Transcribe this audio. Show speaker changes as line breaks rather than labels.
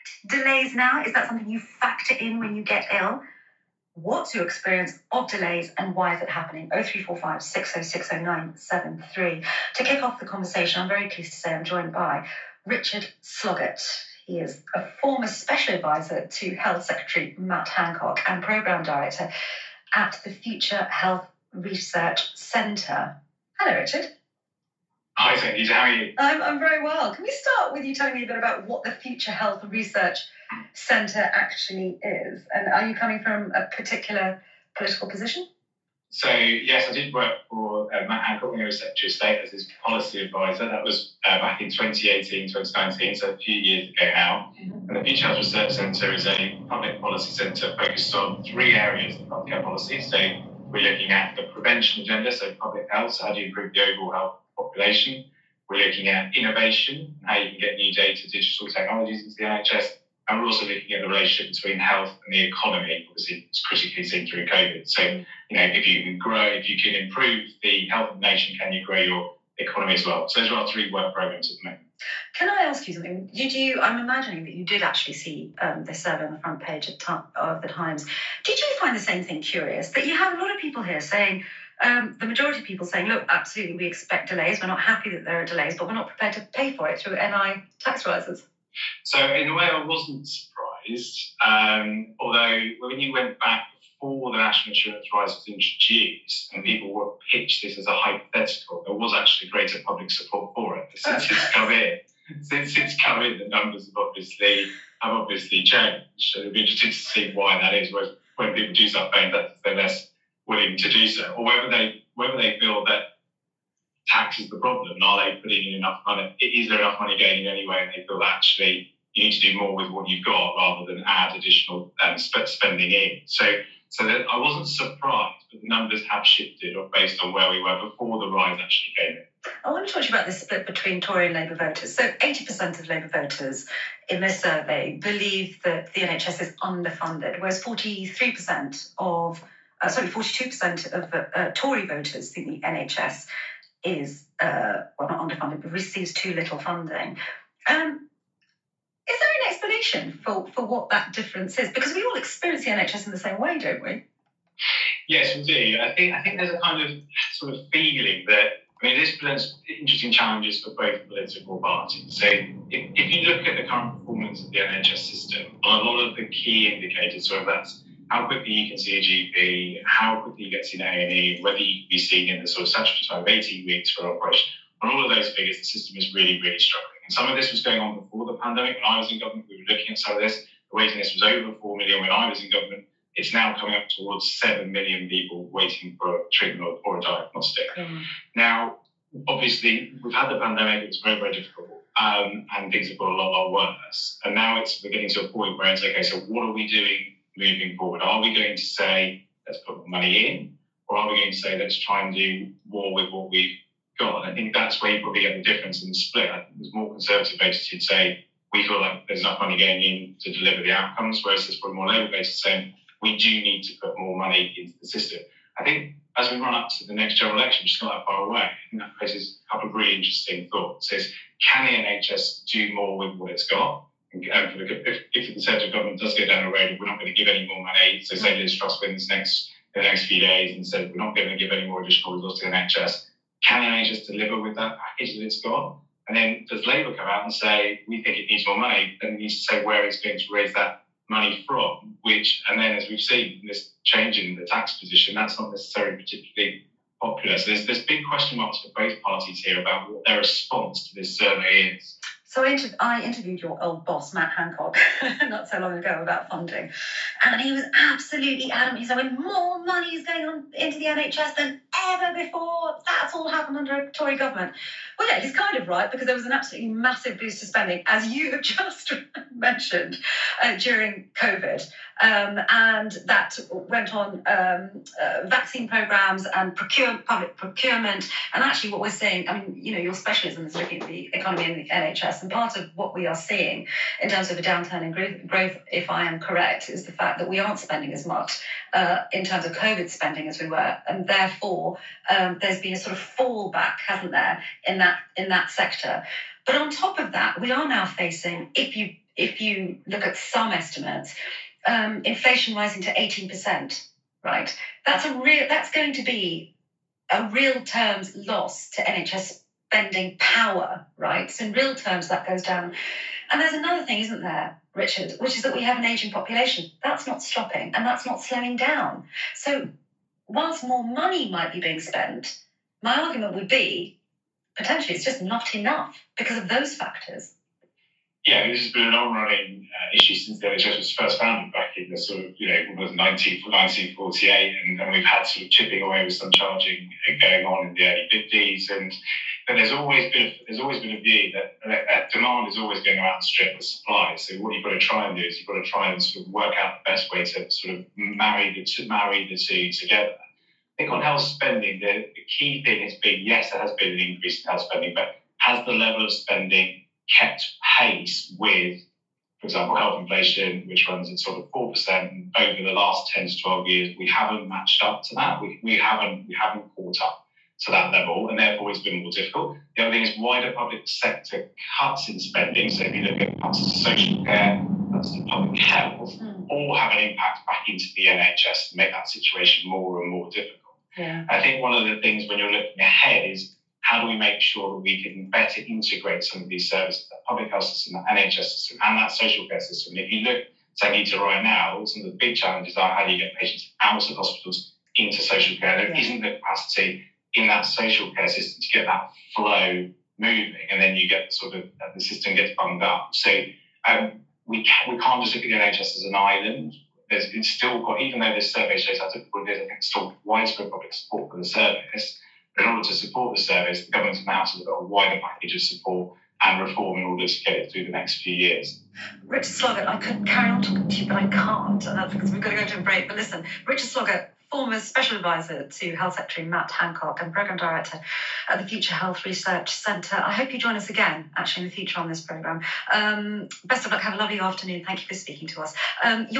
Delays now, is that something you factor in when you get ill? What's your experience of delays and why is it happening? 0345 6060973. To kick off the conversation, I'm very pleased to say I'm joined by Richard Sloggett. He is a former special advisor to Health Secretary Matt Hancock and Programme Director at the Future Health Research Centre. Hello, Richard.
Hi, Sandy. How are you?
I'm very well. Can we start with you telling me a bit about what the Future Health Research Centre actually is? And are you coming from a particular political position?
So, yes, I did work for Matt Hancock when he was Secretary of State as his policy advisor. That was back in 2018, 2019, so a few years ago now. And the Future Health Research Centre is a public policy centre focused on three areas of healthcare policy. So we're looking at the prevention agenda, so public health, so how do you improve the overall health population. We're looking at innovation, how you can get new data, digital technologies into the NHS, and we're also looking at the relationship between health and the economy. Obviously, it's critically seen through COVID. So, if you can grow, if you can improve the health of the nation, can you grow your economy as well? So those are our three work programs at the moment.
Can I ask you something? I'm imagining that you did actually see this survey on the front page of the Times. Did you find the same thing curious? That you have a lot of people here saying, the majority of people saying, look, absolutely, we expect delays. We're not happy that there are delays, but we're not prepared to pay for it through NI tax rises.
So in a way, I wasn't surprised, although when you went back before the National Insurance Rise was introduced and people were pitched this as a hypothetical, there was actually greater public support for it. Since it's come in, the numbers have obviously changed. So it'll be interesting to see why that is. Whereas when people do start paying taxes, they're less willing to do so, or whether they feel that tax is the problem, and are they putting in enough money? Is there enough money going in anyway, and they feel that actually you need to do more with what you've got rather than add additional spending in. So that I wasn't surprised, but the numbers have shifted based on where we were before the rise actually came in.
I want to talk to you about this split between Tory and Labour voters. So 80% of Labour voters in this survey believe that the NHS is underfunded, whereas 42% of Tory voters think the NHS is, not underfunded, but receives too little funding. Is there an explanation for what that difference is? Because we all experience the NHS in the same way, don't we?
Yes, we do. I think there's a kind of sort of feeling that, this presents interesting challenges for both political parties. So if you look at the current performance of the NHS system, on a lot of the key indicators, whether that's how quickly you can see a GP, how quickly you get seen at A&E, whether you can be seen in the sort of statutory time of 18 weeks for operation. On all of those figures, the system is really, really struggling. And some of this was going on before the pandemic. When I was in government, we were looking at some of this. The waiting list was over 4 million when I was in government. It's now coming up towards 7 million people waiting for treatment or a diagnostic. Now, obviously, we've had the pandemic. It was very, very difficult. And things have got a lot worse. And now we're getting to a point where it's, okay, so what are we doing moving forward? Are we going to say, let's put money in? Or are we going to say, let's try and do more with what we've got? And I think that's where you probably get the difference in the split. I think there's more conservative voters who'd say, we feel like there's enough money going in to deliver the outcomes, whereas there's probably more Labour voters saying, we do need to put more money into the system. I think as we run up to the next general election, which is not that far away, I think that raises a couple of really interesting thoughts. Is, can the NHS do more with what it's got? And if the Conservative government does go down the road, we're not going to give any more money. So say Liz Truss wins the next few days and said we're not going to give any more additional resources to the NHS. Can the NHS deliver with that package that it's got? And then does Labour come out and say we think it needs more money? Then it needs to say where it's going to raise that money from. And then as we've seen, this change in the tax position, that's not necessarily particularly popular. So there's big question marks for both parties here about what their response to this survey is.
So I interviewed your old boss, Matt Hancock, not so long ago about funding. And he was absolutely adamant. He said, when more money is going on into the NHS than ever before, that's all happened under a Tory government. Well, yeah, he's kind of right, because there was an absolutely massive boost to spending, as you have just mentioned, during COVID. And that went on vaccine programs and public procurement. And actually what we're seeing, your specialism is looking at the economy and the NHS. And part of what we are seeing in terms of a downturn in growth, if I am correct, is the fact that we aren't spending as much in terms of COVID spending as we were. And therefore, there's been a sort of fallback, hasn't there, in that sector. But on top of that, we are now facing, if if you look at some estimates, inflation rising to 18%, right? That's going to be a real terms loss to NHS spending power, right? So in real terms, that goes down. And there's another thing, isn't there, Richard, which is that we have an ageing population. That's not stopping and that's not slowing down. So whilst more money might be being spent, my argument would be potentially it's just not enough because of those factors.
Yeah, this has been an on-running issue since the NHS was first founded back in the sort of, 1948, and we've had sort of chipping away with some charging going on in the early 50s, and there's always been a view that demand is always going to outstrip the supply. So what you've got to try and do is you've got to try and sort of work out the best way to sort of marry the two together. I think on health spending, the key thing has been, yes, there has been an increase in health spending, but has the level of spending kept pace with, for example, health inflation, which runs at sort of 4%, and over the last 10 to 12 years, we haven't matched up to that. We haven't caught up to that level, and therefore it's been more difficult. The other thing is wider public sector cuts in spending. So if you look at cuts to social care, cuts to public health, all have an impact back into the NHS to make that situation more and more difficult.
Yeah.
I think one of the things when you're looking ahead is how do we make sure that we can better integrate some of these services, the public health system, the NHS system, and that social care system. If you look, to right now, some of the big challenges are how do you get patients out of hospitals into social care. There isn't the capacity in that social care system to get that flow moving, and then you get the system gets bunged up. So we can't just look at the NHS as an island. It's still got, even though this survey shows how difficult it is, I think it's still widespread public support for the service. But in order to support the service, the government now has got a wider package of support and reform in order to get it through the next few years.
Richard Sloggett, I could carry on talking to you, but I can't because we've got to go to a break. But listen, Richard Sloggett, former Special Advisor to Health Secretary Matt Hancock and Programme Director at the Future Health Research Centre. I hope you join us again, actually, in the future on this programme. Best of luck. Have a lovely afternoon. Thank you for speaking to us.